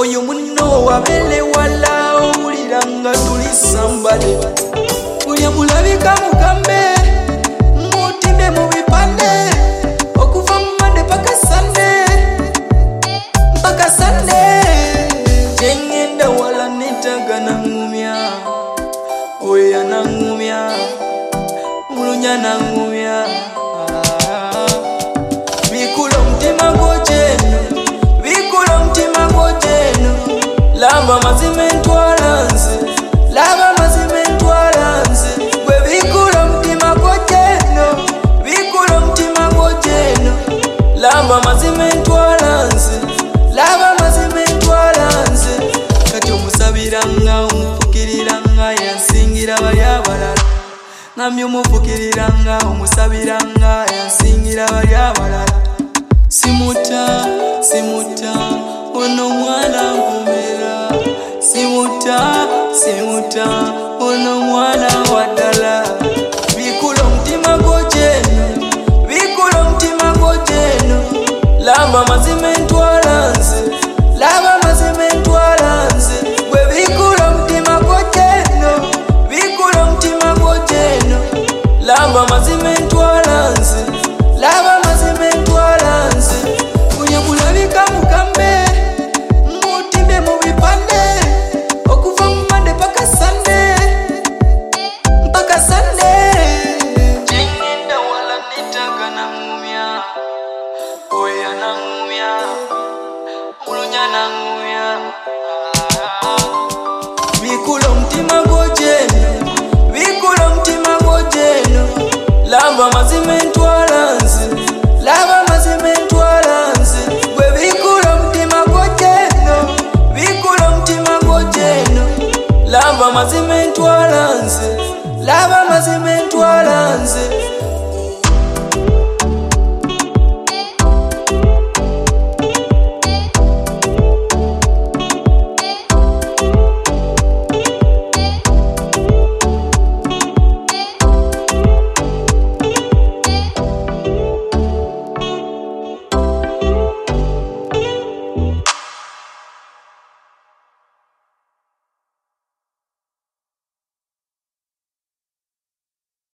oyo munno wabele wala owuliranga tuli sambale buli amulabika mugambe mutimbe mu bipande okuva mu Monday mpaka Sunday jengenda wala netaga nangumya oya nangumya mulunya nangumya bikula mutima gwojeno bikula mutima gwojeno lamba mazima entwalanze laba mazima entwalanze gwe bikula mutima gwojeno bikula mutima gwojeno lamba mazima entwalanze laba mazima entwalanze kati omusabiranga omufukiriranga yansingira bali abalala ngamye omufukiriranga omusabiranga yansingira bali abalala simuta ono mwana ngumera simuta ono mwana wadala bikula mutima gwojeno bikula mutima gwojeno lamba mazima entwalanze laba mazima entwalanze gwe bikula mutima gwojeno bikula mutima gwojeno lamba mazima entwalanze laba mazima entwalanze buli amulabika mugambe mutimbe mu bipande okuva mu Monday mpaka Sunday jengenda wala netaga nangumya oya nangumya mulunya nangumya bikula mutima gwojeno bikula mutima gwojeno lamba mazima entwalanze